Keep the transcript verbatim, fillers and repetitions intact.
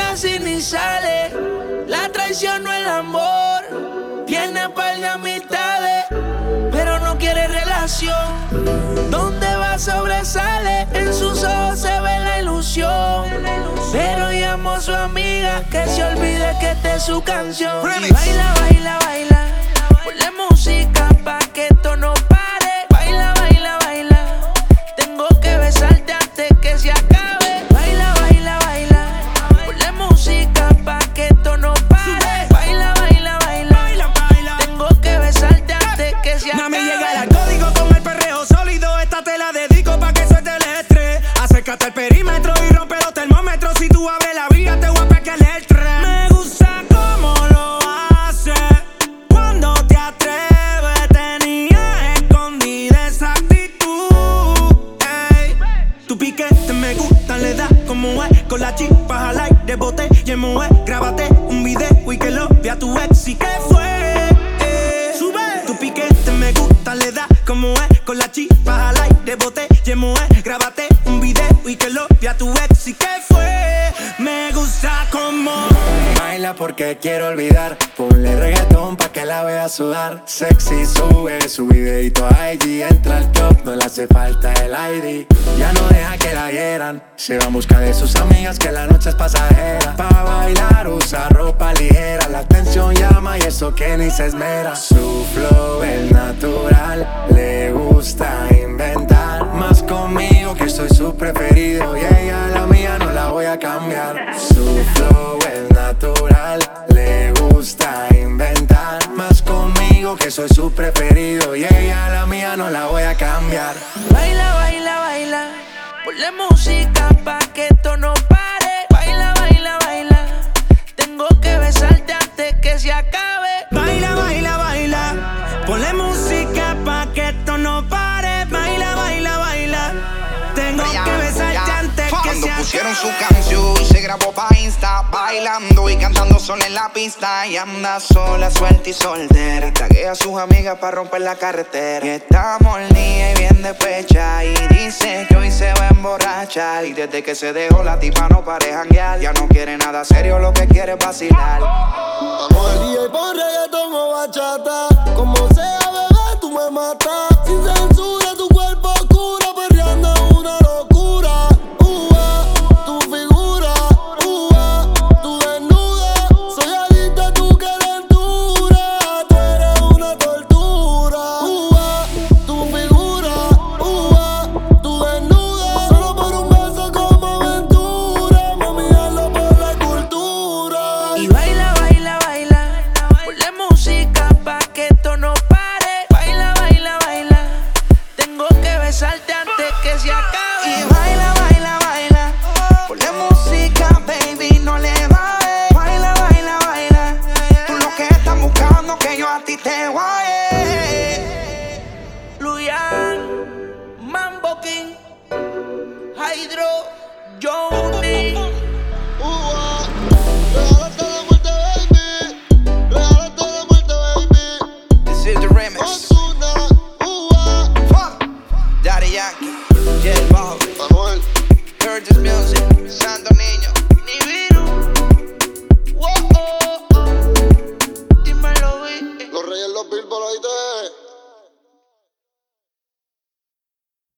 casi ni sale. La traición no el amor. Tiene par de amistades, pero no quiere relación. Donde va sobresale, en sus ojos se ve la ilusión. Pero llamó a su amiga que se olvide que esta es su canción. Y baila, baila, baila, ponle música pa' que esto no pare. Baila, baila, baila, tengo que besarte antes que se acabe. Baila, baila, baila, ponle música pa' que esto no pare. Baila, baila, baila, tengo que besarte antes que se acabe. Mami, llega el código con el perreo sólido. Esta te la dedico pa' que suelte el estrés. Acércate al perímetro y rompe los termómetros. Si tú abres la vía te voy a pegar el tren. Me gusta cómo lo hace, cuando te atreves. Tenía escondida esa actitud, ey. Tu piquete me gusta, le da como es. Con la chispa al aire, boté y emue. Grábate un video y que lo vea tu ex. ¿Y qué fue? Eh, sube. Tu piquete me gusta, le da como es. Con la chispa al aire, boté y emue. Grábate un video y que lo vea tu ex. ¿Y qué fue? Me gusta como baila porque quiero olvidar. Ponle reggaetón pa' que la vea sudar. Sexy, sube su videito a I G. Entra al top, no le hace falta el I D. Ya no deja que la hieran. Se va en busca de sus amigas que la noche es pasajera. Pa' bailar usa ropa ligera. La atención llama y eso que ni se esmera. Su flow es natural, le gusta inventar. Más conmigo que soy su preferido. Y ella la mía no la voy a cambiar. Su flow es natural, le gusta inventar. Más conmigo que soy su preferido. Y ella la mía no la voy a cambiar. Baila, baila, baila, ponle música pa' que esto no pare. Baila, baila, baila, tengo que besarte antes que se acabe. baila, baila, baila, ponle música pa' que esto no pare. Baila, baila, baila, tengo ya, que besarte ya. antes que Cuando se pusieron acabe. su canción, se grabó pa' Insta, bailando y cantando sola en la pista. Y anda sola, suelta y soltera. Taguea a sus amigas pa' romper la carretera. Y está molida y bien despecha. Y dice que hoy se va a emborrachar. Y desde que se dejó la tipa no pare janguear. Ya no quiere nada serio, lo que quiere es vacilar. Vamos al día y pon reggaetón o bachata. Como sea, bebé, tú me matas. Sin censura, tu cuerpo oscuro, perreando una locura. Uva, tu figura, uva, tu desnuda. Soy adicta a tu calentura. Tú eres una tortura. Uva, tu figura, uva, tu desnuda. Solo por un beso como aventura. Mami, hazlo por la cultura. Y baila, baila, baila, ponle música pa' que esto no pare. Baila, baila, baila, tengo que besarte antes que se acabe. Y baila, baila, baila, ponle música, baby, no le bajes. Baila, baila, baila, tú lo que estás buscando que yo a ti te guaye. Luyan, Mambo King, Hydro, Johnny. Uva, regálate la muerte, baby. Regálate la muerte, baby. This is the remix. Ozuna, uva, Fuck. Daddy Yankee, J Balvin, Manuel. Curtis Music, Santo Niño.